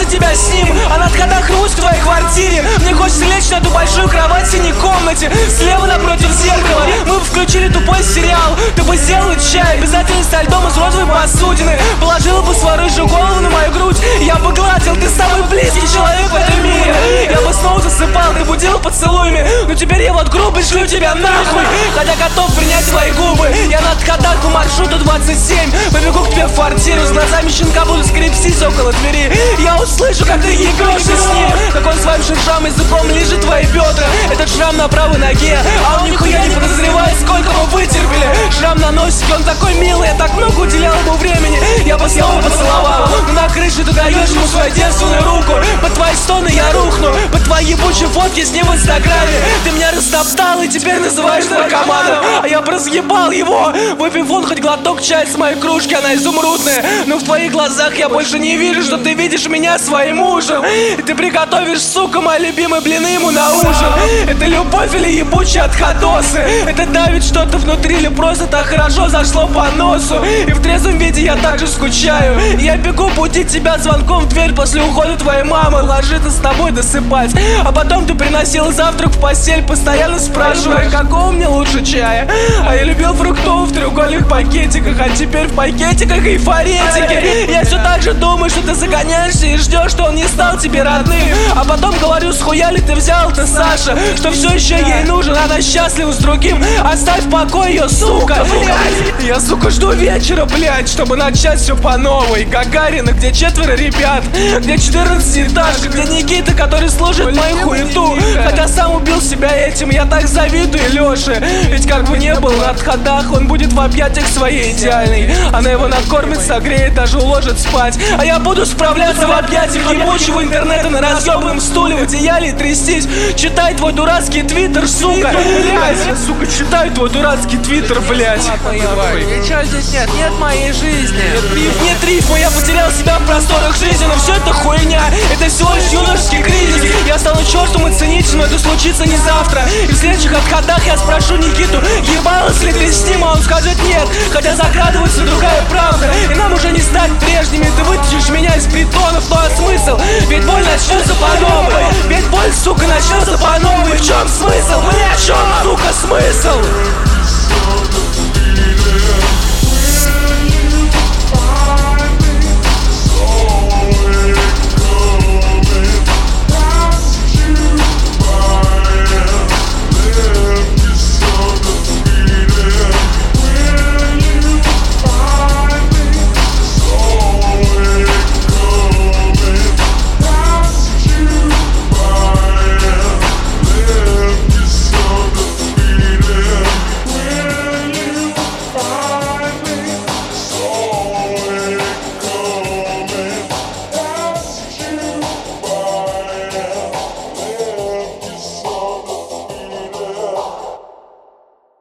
тебя с ним, а над ходах рвусь в твоей квартире. Мне хочется лечь на эту большую кровать в синей комнате, слева напротив зеркала. Мы бы включили тупой сериал, ты бы сделала чай, обязательно со льдом из розовой посудины. Положила бы свою рыжую голову на мою грудь, я бы гладил, ты самый близкий человек в этом мире. Я бы снова засыпал, ты будила поцелуями, но теперь я вот грубо шлю тебя нахуй. Хотя готов принять твои губы, я над ходах по маршруту 27 побегу к тебе в квартиру, с глазами щенка буду скрипсить около двери. Я услышу, как ты ебешься с ним, как он своим шершавым языком лижет твои бедра. Этот шрам на правой ноге, а он нихуя не подозревает, сколько мы вытерпели. Шрам на носике, он такой милый, я так много уделял ему времени. Я бы снова поцеловал, но на крыше ты даешь ему свою девственную руку. Под твои стоны я рухну, под твои ебучие фотки с ним в инстаграме. Ты меня растоптал и теперь называешь наркоманом, а я бы разъебал его. Выпив вон хоть глоток чая с моей кружки, она изумрудная, но в твоих глазах я больше не вижу, что ты видишь меня своим мужем. И ты приготовишь, сука, мои любимые блины ему на ужин. Это любовь или ебучие отходосы? Это давит что-то внутри или просто так хорошо зашло по носу? И в трезвом виде я также скучаю. Я бегу будить тебя звонком в дверь после ухода твоей мамы, ложиться с тобой досыпать. А потом ты приносила завтрак в постель, постоянно спрашивая, какого мне лучше чая. А я любил фруктовый в треугольных пакетиках, а теперь в пакетиках и фаретики. Я все так же думаю, что ты загоняешься и ждешь, что он не стал тебе родным. А потом говорю, схуя ли ты взял это, Саша, что все еще ей нужен, она счастлива с другим. Оставь в покое ее, сука, блядь. Я, сука, жду вечера, блядь, чтобы начать все по новой. Гагарина, где 4 ребят, где 14-этажка, где Никита, который служит мою хуету. Хотя сам убил себя этим, я так завидую Леше. Ведь как бы не был над ходах, он будет в объятиях своей идеальной. Она его накормит, согреет, даже уложит спать. А я буду справляться в объятиях ебучего интернета на разъебанном стуле в одеяле и трястись. Читай твой дурацкий твиттер, сука. Блядь, я, сука, читаю твой дурацкий твиттер, блядь. Ничего здесь нет, нет моей жизни. Нет рифма, я потерял себя в просторах жизни, но все это хуйня, это всего лишь юношеский кризис. Я стану чертом и циничным, но это случится не завтра. И в следующих отходах я спрошу Никиту, ебалась ли ты с ним, а он скажет нет. Хотя закрадывается другая правда, и нам уже не стать прежними. Ты вытащишь меня из притонов, ну а смысл? Ведь боль начнется по новой. Ведь боль, сука, начнется по новой. В чем смысл? В чем, сука, смысл?